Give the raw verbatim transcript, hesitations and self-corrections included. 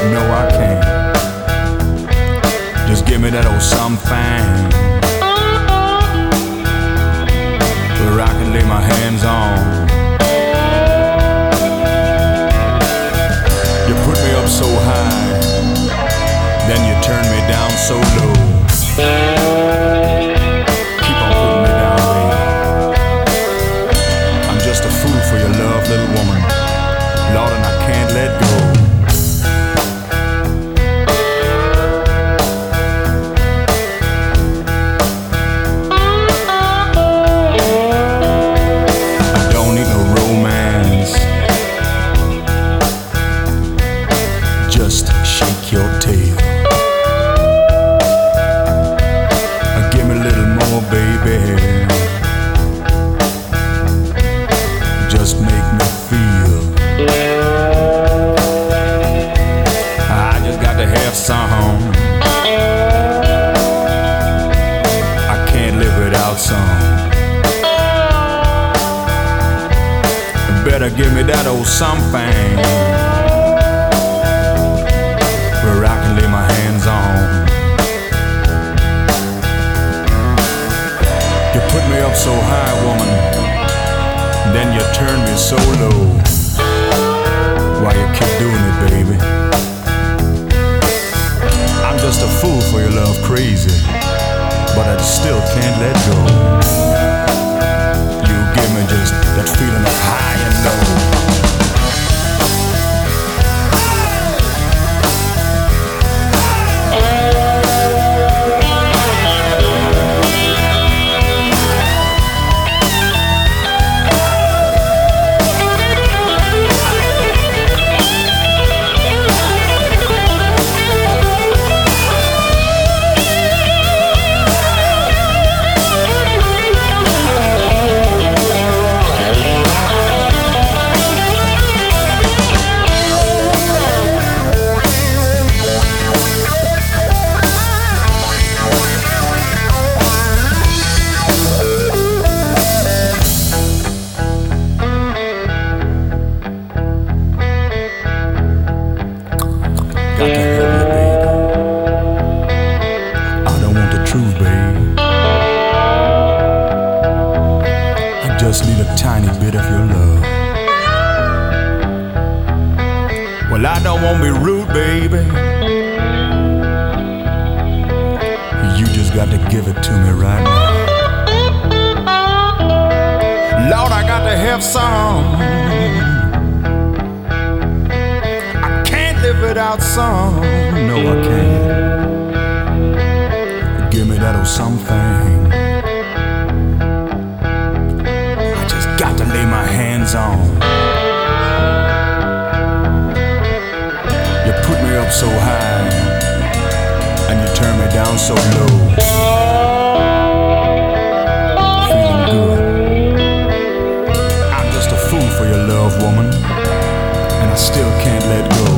No, I can't. Just give me that old something where I can lay my hands on. You put me up so high, then you turn me down so low. Keep on putting me down, baby. I'm just a fool for your love, little woman. Lord, and I can't let go. I don't need no romance. Just shake your tail. Give me a little more, baby. Just make me feel. I just got to have some. I can't live without some. Better give me that old something where I can lay my hands on. You put me up so high, woman, then you turn me so low. Why you keep doing it, baby? I'm just a fool for your love, crazy, but I still can't let go. You give me just that feeling of high and low. Got to have you, baby. I don't want the truth, babe. I just need a tiny bit of your love. Well, I don't want to be rude, baby. You just got to give it to me right now. Lord, I got to have some. Without some, no, I can't. Give me that old something. I just got to lay my hands on. You put me up so high, and you turn me down so low. Feeling good. I'm just a fool for your love, woman, and I still can't let go.